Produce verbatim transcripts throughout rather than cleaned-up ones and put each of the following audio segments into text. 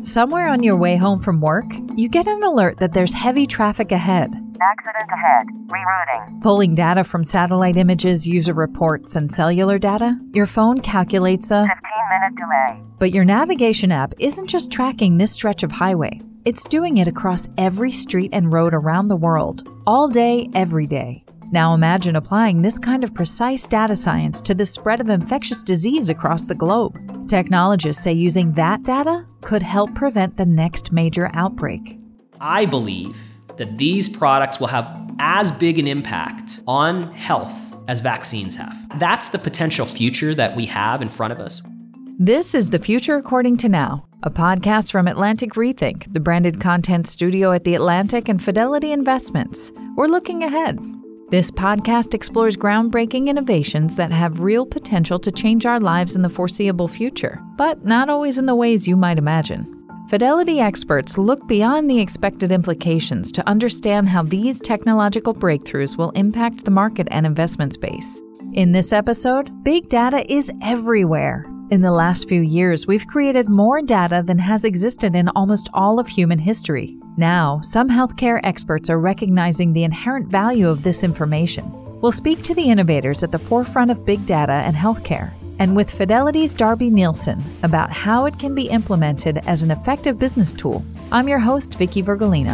Somewhere on your way home from work, you get an alert that there's heavy traffic ahead. Accident ahead. Rerouting. Pulling data from satellite images, user reports, and cellular data, your phone calculates a fifteen-minute delay. But your navigation app isn't just tracking this stretch of highway. It's doing it across every street and road around the world, all day, every day. Now imagine applying this kind of precise data science to the spread of infectious disease across the globe. Technologists say using that data could help prevent the next major outbreak. I believe that these products will have as big an impact on health as vaccines have. That's the potential future that we have in front of us. This is The Future According to Now, a podcast from Atlantic Rethink, the branded content studio at The Atlantic and Fidelity Investments. We're looking ahead. This podcast explores groundbreaking innovations that have real potential to change our lives in the foreseeable future, but not always in the ways you might imagine. Fidelity experts look beyond the expected implications to understand how these technological breakthroughs will impact the market and investment space. In this episode, big data is everywhere. In the last few years, we've created more data than has existed in almost all of human history. Now, some healthcare experts are recognizing the inherent value of this information. We'll speak to the innovators at the forefront of big data and healthcare, and with Fidelity's Darby Nielsen about how it can be implemented as an effective business tool. I'm your host, Vicky Vergolina.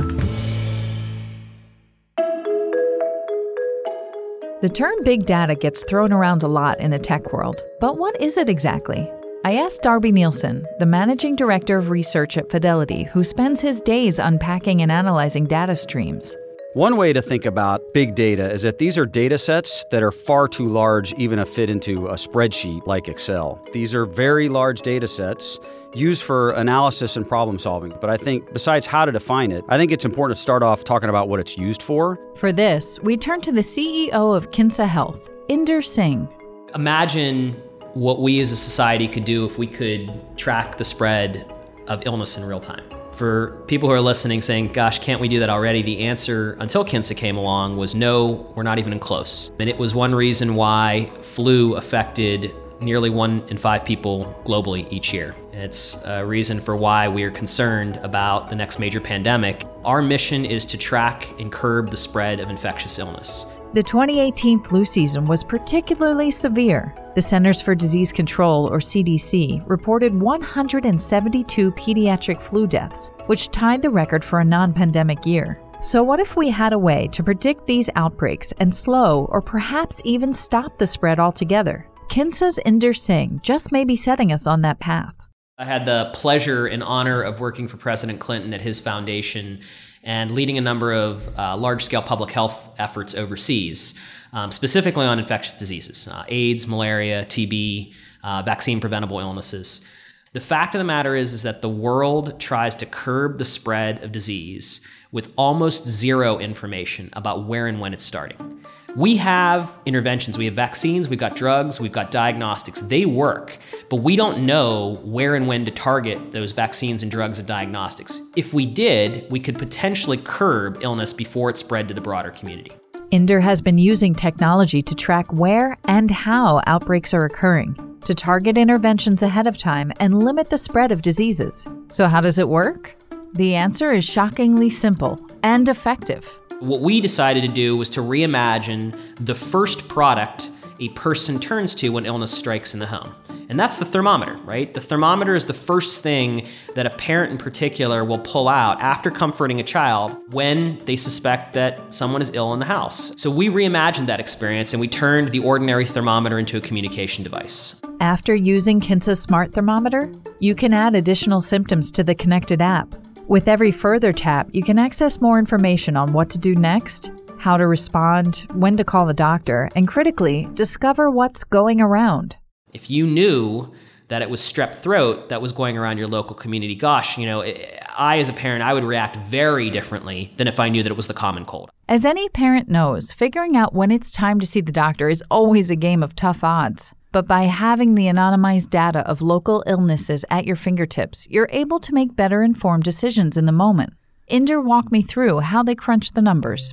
The term big data gets thrown around a lot in the tech world, but what is it exactly? I asked Darby Nielsen, the managing director of research at Fidelity, who spends his days unpacking and analyzing data streams. One way to think about big data is that these are data sets that are far too large even to fit into a spreadsheet like Excel. These are very large data sets used for analysis and problem solving. But I think besides how to define it, I think it's important to start off talking about what it's used for. For this, we turn to the C E O of Kinsa Health, Inder Singh. Imagine what we as a society could do if we could track the spread of illness in real time. For people who are listening saying, gosh, can't we do that already? The answer, until Kinsa came along, was no, we're not even close. And it was one reason why flu affected nearly one in five people globally each year. It's a reason for why we are concerned about the next major pandemic. Our mission is to track and curb the spread of infectious illness. The twenty eighteen flu season was particularly severe. The Centers for Disease Control, or C D C, reported one hundred seventy-two pediatric flu deaths, which tied the record for a non-pandemic year. So what if we had a way to predict these outbreaks and slow or perhaps even stop the spread altogether? Kinsa's Inder Singh just may be setting us on that path. I had the pleasure and honor of working for President Clinton at his foundation and leading a number of uh, large-scale public health efforts overseas, um, specifically on infectious diseases, uh, AIDS, malaria, T B, uh, vaccine-preventable illnesses. The fact of the matter is, is that the world tries to curb the spread of disease with almost zero information about where and when it's starting. We have interventions, we have vaccines, we've got drugs, we've got diagnostics. They work, but we don't know where and when to target those vaccines and drugs and diagnostics. If we did, we could potentially curb illness before it spread to the broader community. Inder has been using technology to track where and how outbreaks are occurring, to target interventions ahead of time and limit the spread of diseases. So how does it work? The answer is shockingly simple and effective. What we decided to do was to reimagine the first product a person turns to when illness strikes in the home. And that's the thermometer, right? The thermometer is the first thing that a parent in particular will pull out after comforting a child when they suspect that someone is ill in the house. So we reimagined that experience and we turned the ordinary thermometer into a communication device. After using Kinsa's smart thermometer, you can add additional symptoms to the connected app. With every further tap, you can access more information on what to do next, how to respond, when to call the doctor, and critically, discover what's going around. If you knew that it was strep throat that was going around your local community, gosh, you know, I as a parent, I would react very differently than if I knew that it was the common cold. As any parent knows, figuring out when it's time to see the doctor is always a game of tough odds. But by having the anonymized data of local illnesses at your fingertips, you're able to make better informed decisions in the moment. Inder walked me through how they crunch the numbers.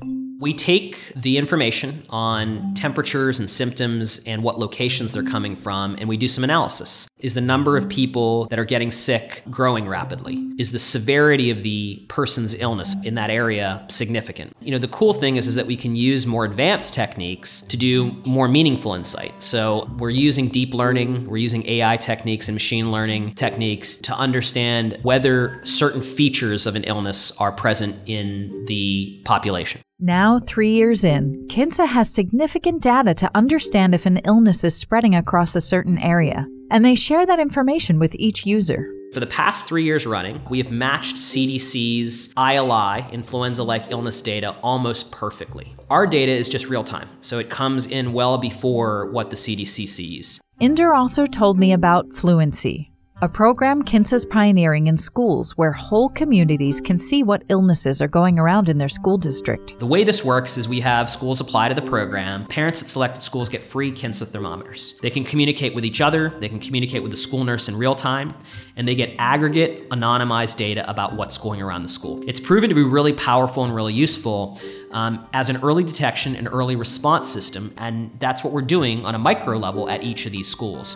We take the information on temperatures and symptoms and what locations they're coming from, and we do some analysis. Is the number of people that are getting sick growing rapidly? Is the severity of the person's illness in that area significant? You know, the cool thing is, is that we can use more advanced techniques to do more meaningful insight. So we're using deep learning, we're using A I techniques and machine learning techniques to understand whether certain features of an illness are present in the population. Now, three years in, Kinsa has significant data to understand if an illness is spreading across a certain area, and they share that information with each user. For the past three years running, we have matched C D C's I L I, influenza-like illness data, almost perfectly. Our data is just real time, so it comes in well before what the C D C sees. Inder also told me about Fluency, a program Kinsa's pioneering in schools where whole communities can see what illnesses are going around in their school district. The way this works is we have schools apply to the program. Parents at selected schools get free Kinsa thermometers. They can communicate with each other, they can communicate with the school nurse in real time, and they get aggregate, anonymized data about what's going around the school. It's proven to be really powerful and really useful um, as an early detection and early response system, and that's what we're doing on a micro level at each of these schools.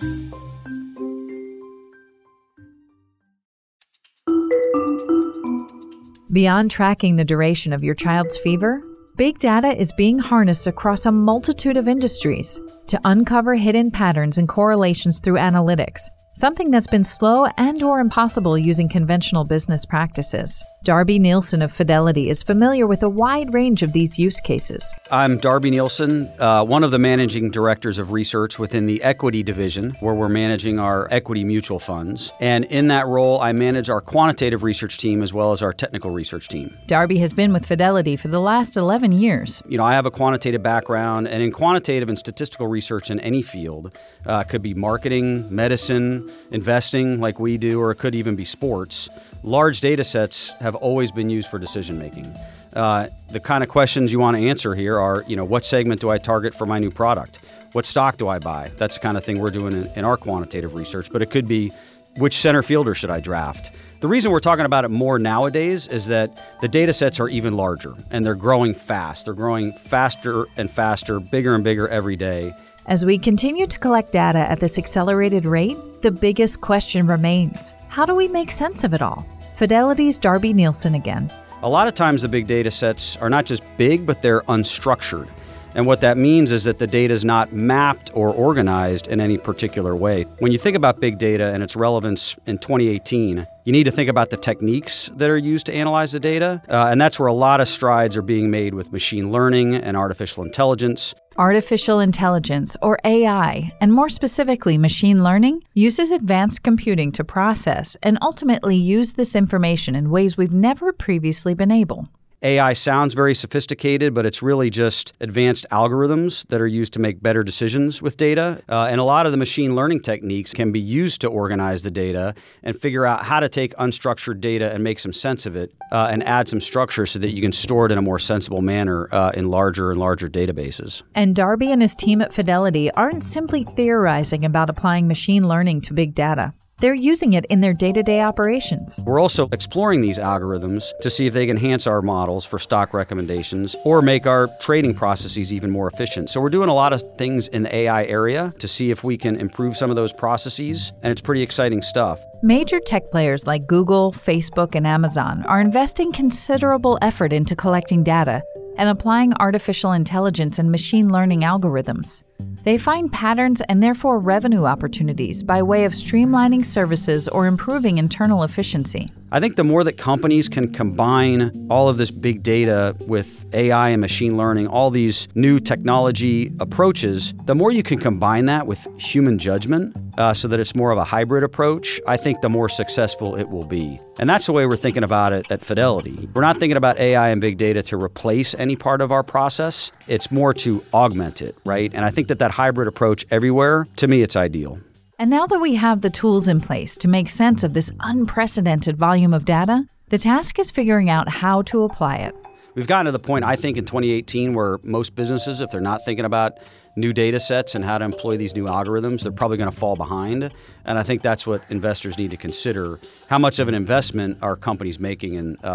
Beyond tracking the duration of your child's fever, big data is being harnessed across a multitude of industries to uncover hidden patterns and correlations through analytics, something that's been slow and or impossible using conventional business practices. Darby Nielsen of Fidelity is familiar with a wide range of these use cases. I'm Darby Nielsen, uh, one of the managing directors of research within the equity division, where we're managing our equity mutual funds. And in that role, I manage our quantitative research team as well as our technical research team. Darby has been with Fidelity for the last eleven years. You know, I have a quantitative background, and in quantitative and statistical research in any field, uh, could be marketing, medicine, investing like we do, or it could even be sports. Large data sets have always been used for decision making. Uh, the kind of questions you want to answer here are, you know, what segment do I target for my new product? What stock do I buy? That's the kind of thing we're doing in, in our quantitative research, but it could be, which center fielder should I draft? The reason we're talking about it more nowadays is that the data sets are even larger and they're growing fast. They're growing faster and faster, bigger and bigger every day. As we continue to collect data at this accelerated rate, the biggest question remains: how do we make sense of it all? Fidelity's Darby Nielsen again. A lot of times the big data sets are not just big, but they're unstructured. And what that means is that the data is not mapped or organized in any particular way. When you think about big data and its relevance in twenty eighteen, you need to think about the techniques that are used to analyze the data. Uh, and that's where a lot of strides are being made with machine learning and artificial intelligence. Artificial intelligence, or A I, and more specifically machine learning, uses advanced computing to process and ultimately use this information in ways we've never previously been able. A I sounds very sophisticated, but it's really just advanced algorithms that are used to make better decisions with data. Uh, and a lot of the machine learning techniques can be used to organize the data and figure out how to take unstructured data and make some sense of it uh, and add some structure so that you can store it in a more sensible manner uh, in larger and larger databases. And Darby and his team at Fidelity aren't simply theorizing about applying machine learning to big data. They're using it in their day-to-day operations. We're also exploring these algorithms to see if they can enhance our models for stock recommendations or make our trading processes even more efficient. So we're doing a lot of things in the A I area to see if we can improve some of those processes, and it's pretty exciting stuff. Major tech players like Google, Facebook, and Amazon are investing considerable effort into collecting data and applying artificial intelligence and machine learning algorithms. They find patterns and therefore revenue opportunities by way of streamlining services or improving internal efficiency. I think the more that companies can combine all of this big data with A I and machine learning, all these new technology approaches, the more you can combine that with human judgment uh, so that it's more of a hybrid approach, I think the more successful it will be. And that's the way we're thinking about it at Fidelity. We're not thinking about A I and big data to replace any part of our process. It's more to augment it, right? And I think that that hybrid approach everywhere, to me, it's ideal. And now that we have the tools in place to make sense of this unprecedented volume of data, the task is figuring out how to apply it. We've gotten to the point, I think, in twenty eighteen where most businesses, if they're not thinking about new data sets and how to employ these new algorithms, they're probably going to fall behind. And I think that's what investors need to consider. How much of an investment are companies making in uh,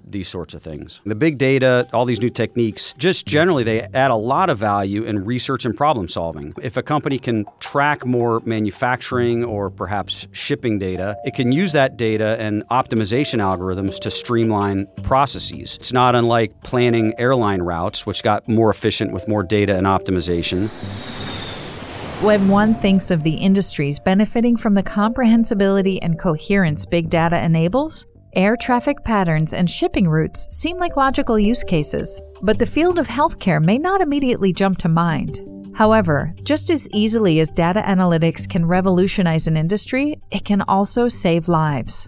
these sorts of things. The big data, all these new techniques, just generally they add a lot of value in research and problem solving. If a company can track more manufacturing or perhaps shipping data, it can use that data and optimization algorithms to streamline processes. It's not unlike planning airline routes, which got more efficient with more data and optimization. When one thinks of the industries benefiting from the comprehensibility and coherence big data enables, air traffic patterns and shipping routes seem like logical use cases. But the field of healthcare may not immediately jump to mind. However, just as easily as data analytics can revolutionize an industry, it can also save lives.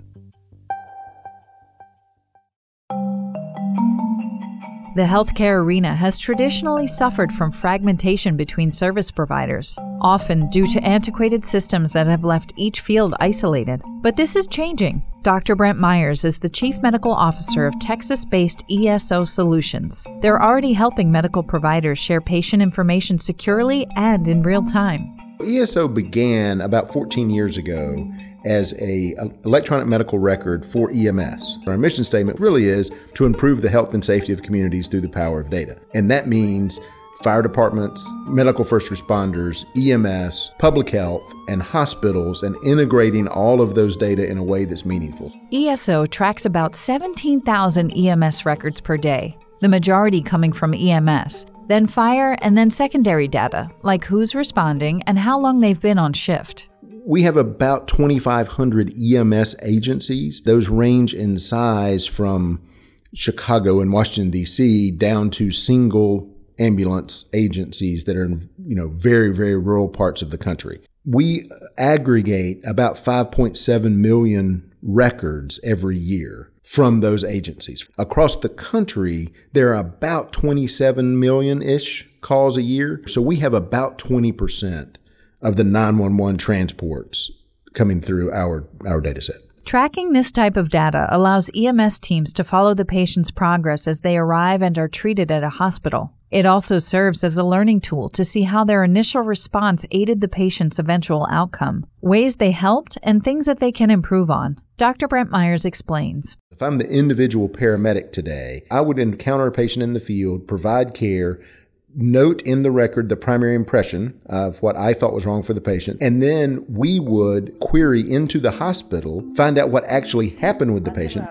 The healthcare arena has traditionally suffered from fragmentation between service providers, often due to antiquated systems that have left each field isolated. But this is changing. Doctor Brent Myers is the Chief Medical Officer of Texas-based E S O Solutions. They're already helping medical providers share patient information securely and in real time. E S O began about fourteen years ago as a electronic medical record for E M S. Our mission statement really is to improve the health and safety of communities through the power of data. And that means fire departments, medical first responders, E M S, public health, and hospitals, and integrating all of those data in a way that's meaningful. E S O tracks about seventeen thousand E M S records per day, the majority coming from E M S, then fire, and then secondary data, like who's responding and how long they've been on shift. We have about twenty-five hundred E M S agencies. Those range in size from Chicago and Washington, D C down to single ambulance agencies that are in, you know, very, very rural parts of the country. We aggregate about five point seven million records every year from those agencies. Across the country, there are about twenty-seven million-ish calls a year. So we have about twenty percent of the nine one one transports coming through our, our data set. Tracking this type of data allows E M S teams to follow the patient's progress as they arrive and are treated at a hospital. It also serves as a learning tool to see how their initial response aided the patient's eventual outcome, ways they helped, and things that they can improve on. Doctor Brent Myers explains. If I'm the individual paramedic today, I would encounter a patient in the field, provide care, note in the record the primary impression of what I thought was wrong for the patient, and then we would query into the hospital, find out what actually happened with the patient.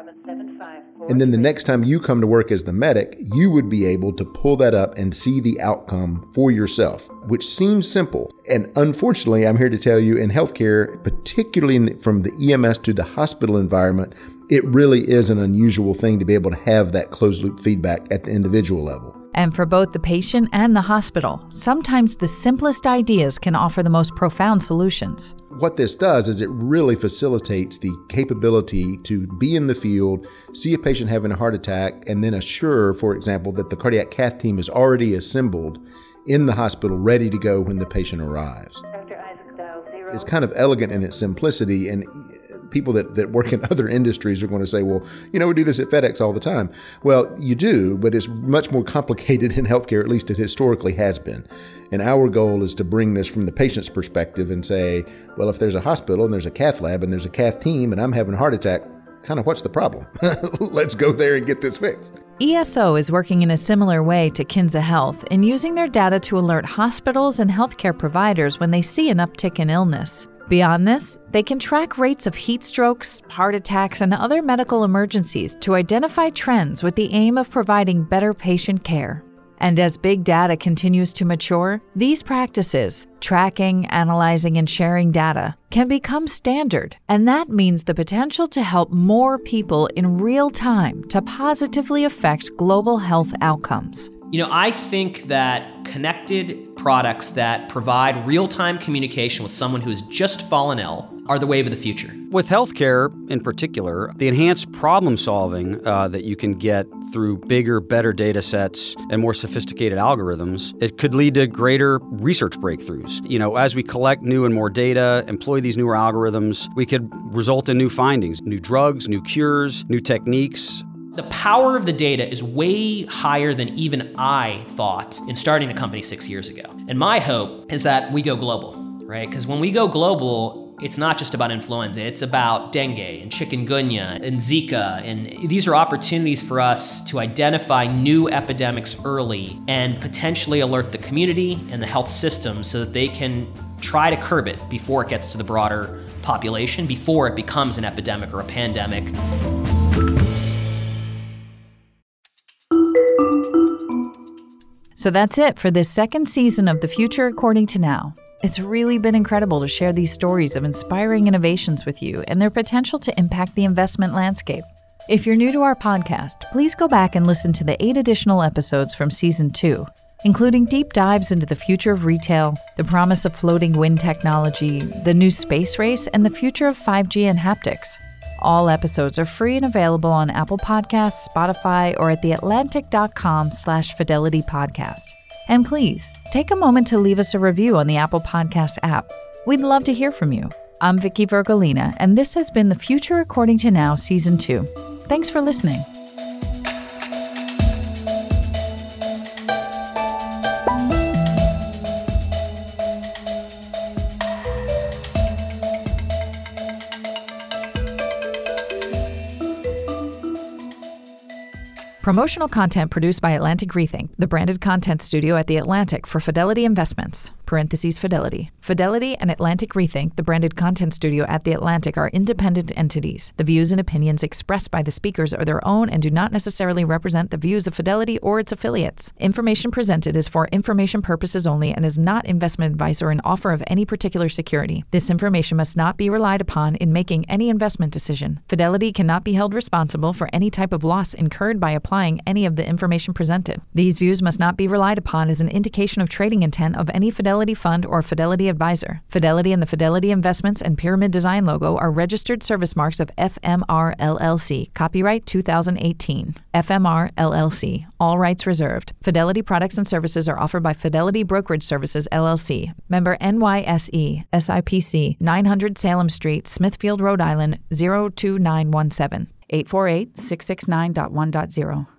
And then the next time you come to work as the medic, you would be able to pull that up and see the outcome for yourself, which seems simple. And unfortunately, I'm here to tell you in healthcare, particularly in the, from the E M S to the hospital environment, it really is an unusual thing to be able to have that closed loop feedback at the individual level. And for both the patient and the hospital, sometimes the simplest ideas can offer the most profound solutions. What this does is it really facilitates the capability to be in the field, see a patient having a heart attack, and then assure, for example, that the cardiac cath team is already assembled in the hospital, ready to go when the patient arrives. It's kind of elegant in its simplicity, and people that, that work in other industries are going to say, well, you know, we do this at FedEx all the time. Well, you do, but it's much more complicated in healthcare, at least it historically has been. And our goal is to bring this from the patient's perspective and say, well, if there's a hospital and there's a cath lab and there's a cath team and I'm having a heart attack, kind of what's the problem? Let's go there and get this fixed. E S O is working in a similar way to Kinsa Health in using their data to alert hospitals and healthcare providers when they see an uptick in illness. Beyond this, they can track rates of heat strokes, heart attacks, and other medical emergencies to identify trends with the aim of providing better patient care. And as big data continues to mature, these practices, tracking, analyzing, and sharing data, can become standard. And that means the potential to help more people in real time to positively affect global health outcomes. You know, I think that connected products that provide real-time communication with someone who has just fallen ill are the wave of the future. With healthcare in particular, the enhanced problem solving uh, that you can get through bigger, better data sets and more sophisticated algorithms, it could lead to greater research breakthroughs. You know, as we collect new and more data, employ these newer algorithms, we could result in new findings, new drugs, new cures, new techniques. The power of the data is way higher than even I thought in starting the company six years ago. And my hope is that we go global, right? Because when we go global, it's not just about influenza, it's about dengue and chikungunya and Zika. And these are opportunities for us to identify new epidemics early and potentially alert the community and the health system so that they can try to curb it before it gets to the broader population, before it becomes an epidemic or a pandemic. So that's it for this second season of The Future According to Now. It's really been incredible to share these stories of inspiring innovations with you and their potential to impact the investment landscape. If you're new to our podcast, please go back and listen to the eight additional episodes from Season two, including deep dives into the future of retail, the promise of floating wind technology, the new space race, and the future of five G and haptics. All episodes are free and available on Apple Podcasts, Spotify, or at theatlantic.com slash Fidelity Podcast. And please, take a moment to leave us a review on the Apple Podcast app. We'd love to hear from you. I'm Vicky Vergolina, and this has been The Future According to Now Season two. Thanks for listening. Promotional content produced by Atlantic Rethink, the branded content studio at The Atlantic for Fidelity Investments, parentheses Fidelity. Fidelity and Atlantic Rethink, the branded content studio at The Atlantic, are independent entities. The views and opinions expressed by the speakers are their own and do not necessarily represent the views of Fidelity or its affiliates. Information presented is for information purposes only and is not investment advice or an offer of any particular security. This information must not be relied upon in making any investment decision. Fidelity cannot be held responsible for any type of loss incurred by applying any of the information presented. These views must not be relied upon as an indication of trading intent of any Fidelity fund or Fidelity advisor. Fidelity and the Fidelity Investments and Pyramid Design logo are registered service marks of F M R L L C. Copyright two thousand eighteen. F M R L L C. All rights reserved. Fidelity products and services are offered by Fidelity Brokerage Services, L L C. Member N Y S E, S I P C, nine hundred Salem Street, Smithfield, Rhode Island, zero two nine one seven. eight four eight, six six nine, one point zero.